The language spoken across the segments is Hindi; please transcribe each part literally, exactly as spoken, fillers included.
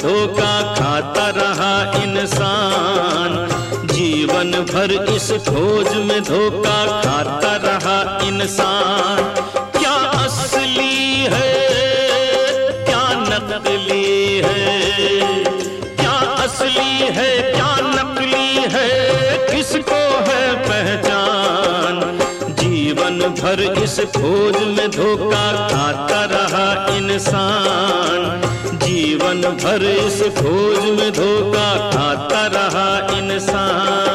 धोखा खाता रहा इंसान, जीवन भर इस खोज में धोखा खाता रहा इंसान। क्या असली है क्या नकली है, क्या असली है क्या नकली है, किसको है पहचान। जीवन भर इस खोज में धोखा खाता रहा इंसान, जीवन भर इस खोज में धोखा खाता रहा इंसान।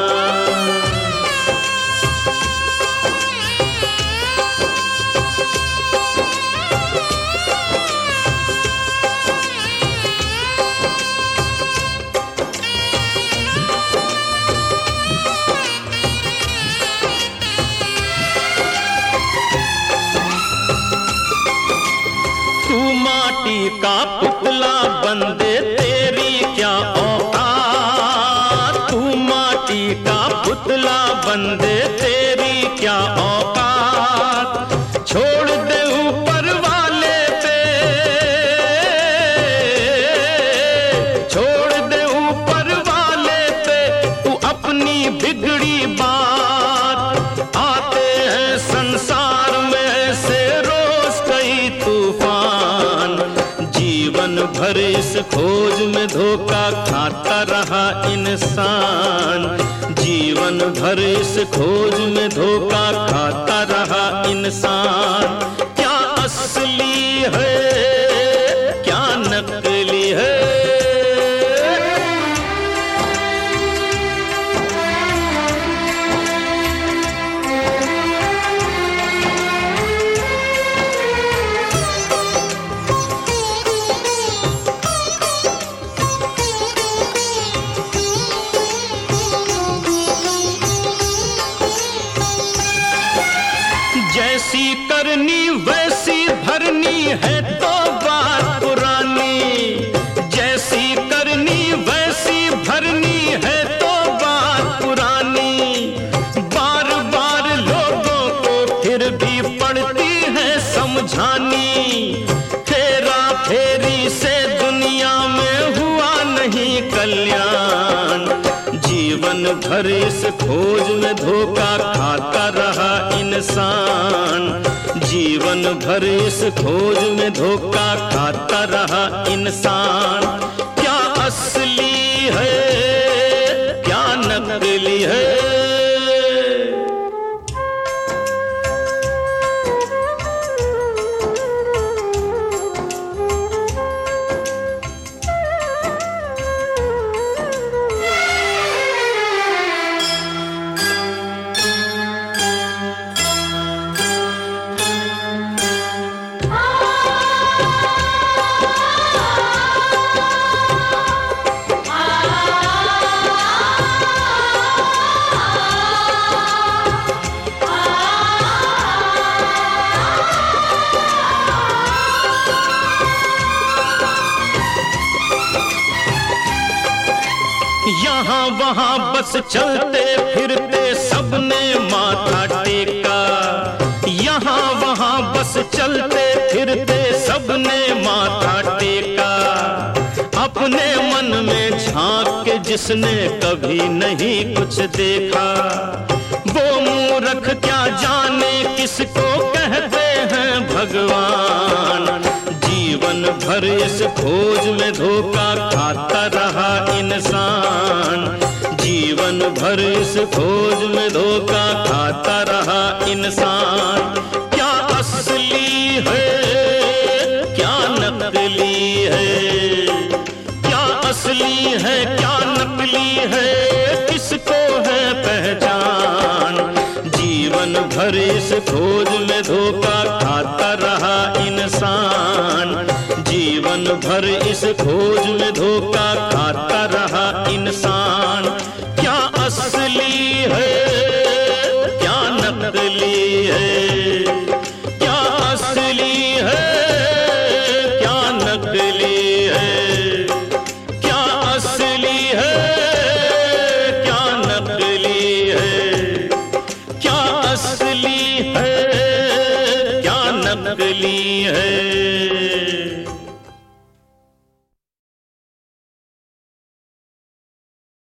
तू माटी का पुतला बंदे तेरी क्या औकात, तू माटी का पुतला बंदे तेरी क्या औकात। छोड़ दे ऊपर वाले पे, छोड़ दे ऊपर वाले पे तू अपनी बिगड़ी बात। आते हैं संसार में से रोज कई तूफान, जीवन भर इस खोज में धोखा खाता रहा इंसान, जीवन भर इस खोज में धोखा खाता रहा इंसान। क्या असली है क्या नकली है, जैसी करनी वैसी भरनी है तो बात पुरानी, जैसी करनी वैसी भरनी है तो बात पुरानी। बार बार लोगों को फिर भी पड़ती है समझानी, फेरा फेरी से दुनिया में हुआ नहीं कल्याण। जीवन भर इस खोज में धोखा खाता रहा इंसान, जीवन भर इस खोज में धोखा खाता रहा इंसान। क्या असली है क्या नकली है, यहाँ वहाँ बस चलते फिरते सबने माथा टेका, यहाँ वहाँ बस चलते फिरते सबने माथा टेका। अपने मन में झांक के जिसने कभी नहीं कुछ देखा, वो मूर्ख क्या जाने किसको कहते हैं भगवान। जीवन भर इस खोज में धोखा खाता रहा इंसान, जीवन भर इस खोज में धोखा खाता रहा इंसान। क्या असली है क्या नकली है, क्या असली है क्या नकली है, किसको है पहचान। जीवन भर इस खोज में धोखा खाता रहा इंसान, जीवन भर इस खोज में धोखा खाता रहा इंसान। क्या असली है क्या नकली है, क्या असली है क्या नकली है, क्या असली है क्या नकली है, क्या असली है क्या नकली है।